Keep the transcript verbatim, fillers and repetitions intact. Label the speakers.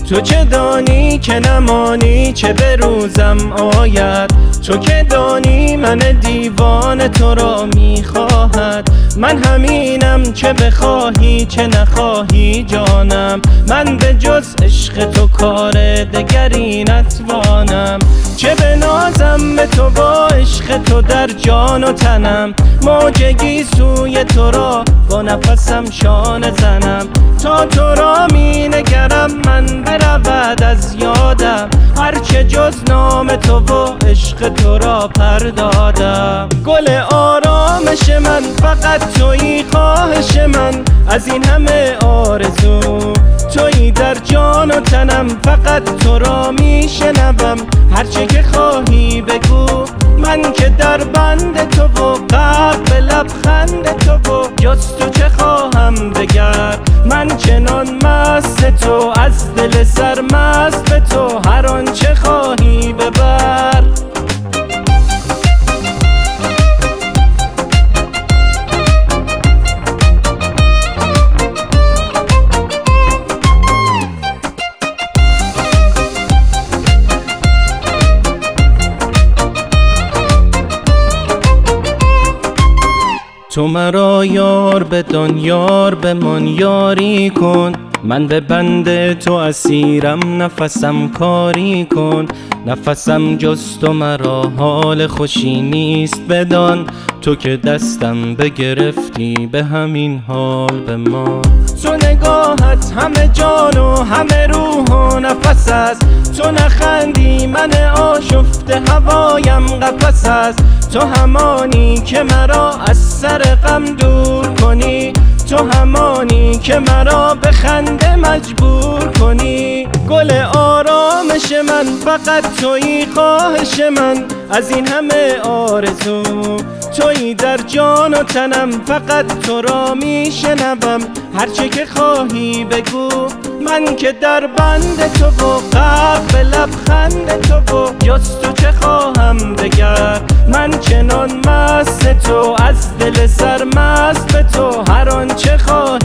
Speaker 1: تو چه دانی که نمانی چه به روزم آید، تو که دانی من دیوانه تو را میخواهد. من همینم چه بخواهی چه نخواهی جانم، من به جز عشق تو کار دگری نتوانم. چه بنازم به تو با عشق تو در جان و تنم، موجگی سوی تو را با نفسم شانه زنم. تا تو را می نگرم من برود از یادم، هرچه جز نام تو و عشق تو را پردادم. گل آرامش من فقط تویی، خواهش من از این همه آرزو تویی در جان و تنم. فقط تو را می شنوم هرچه که خواهی بگو، من که در بند تو و قلب به لبخند تو و جز تو چه خواهم دگر. من چنان مست تو از دل سرمست به تو، هر آن چه خواهی ببر. تو مرا یار بدان یار بمان یاری کن، من به بند تو اسیرم نفسم کاری کن. نفسم جز تو مرا حال خوشی نیست بدان، تو که دستم بگرفتی به همین حال بمان. تو نگاهت همه جان و همه روح و نفس است، تو نخندی من آشفته هوایم قفس است. تو همانی که مرا از سر غم دور کنی، تو همانی که مرا به خنده مجبور کنی. گل آرامش من فقط تویی، خواهش من از این همه آرزو تویی در جان و تنم. فقط تو را می شنوم هرچه که خواهی بگو، من که در بند تو و قلب به لبخند تو و جز تو چه خواهم دگر. من چنان مست تو از دل سرمست به تو، هر آن چه خواهی